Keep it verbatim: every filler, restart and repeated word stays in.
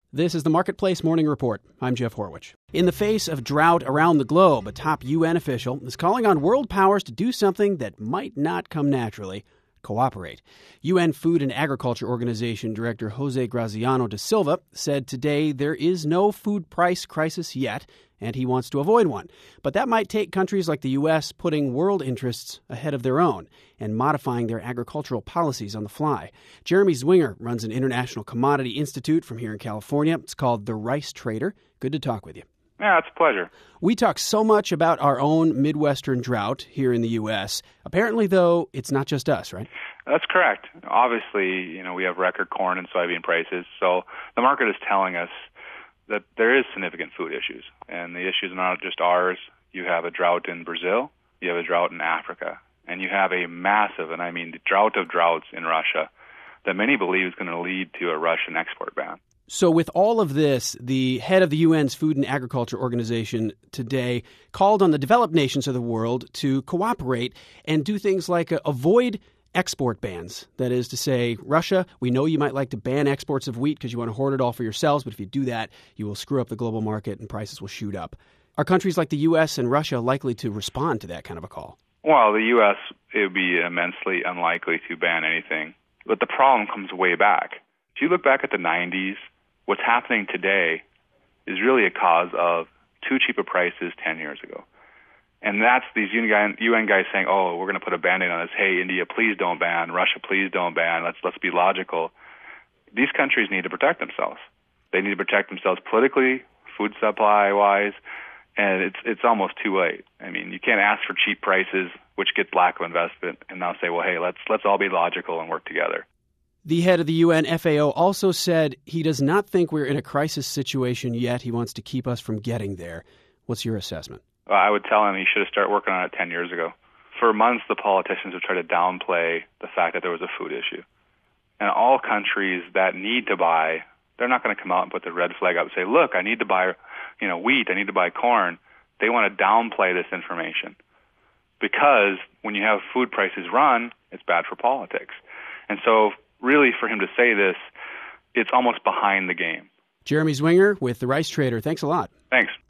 This is the Marketplace Morning Report. I'm Jeff Horwich. In the face of drought around the globe, a top U N official is calling on world powers to do something that might not come naturally: cooperate. U N Food and Agriculture Organization Director Jose Graziano da Silva said today there is no food price crisis yet, and he wants to avoid one. But that might take countries like the U S putting world interests ahead of their own and modifying their agricultural policies on the fly. Jeremy Zwinger runs an international commodity institute from here in California. It's called The Rice Trader. Good to talk with you. Yeah, it's a pleasure. We talk so much about our own Midwestern drought here in the U S. Apparently, though, it's not just us, right? That's correct. Obviously, you know, we have record corn and soybean prices, so the market is telling us that there is significant food issues, and the issues are not just ours. You have a drought in Brazil, you have a drought in Africa, and you have a massive, and I mean the drought of droughts in Russia, that many believe is going to lead to a Russian export ban. So with all of this, the head of the U N's Food and Agriculture Organization today called on the developed nations of the world to cooperate and do things like uh, avoid export bans. That is to say, Russia, we know you might like to ban exports of wheat because you want to hoard it all for yourselves, but if you do that, you will screw up the global market and prices will shoot up. Are countries like the U S and Russia likely to respond to that kind of a call? Well, the U S, it would be immensely unlikely to ban anything, but the problem comes way back. If you look back at the nineties, what's happening today is really a cause of too cheap a prices ten years ago. And that's these U N guys saying, oh, we're going to put a Band-Aid on this. Hey, India, please don't ban. Russia, please don't ban. Let's let's be logical. These countries need to protect themselves. They need to protect themselves politically, food supply-wise, and it's it's almost too late. I mean, you can't ask for cheap prices, which gets lack of investment, and now say, well, hey, let's let's all be logical and work together. The head of the U N F A O also said he does not think we're in a crisis situation yet. He wants to keep us from getting there. What's your assessment? I would tell him he should have started working on it ten years ago. For months, the politicians have tried to downplay the fact that there was a food issue. And all countries that need to buy, they're not going to come out and put the red flag up and say, look, I need to buy, you know, wheat, I need to buy corn. They want to downplay this information because when you have food prices run, it's bad for politics. And so really for him to say this, it's almost behind the game. Jeremy Zwinger with The Rice Trader. Thanks a lot. Thanks.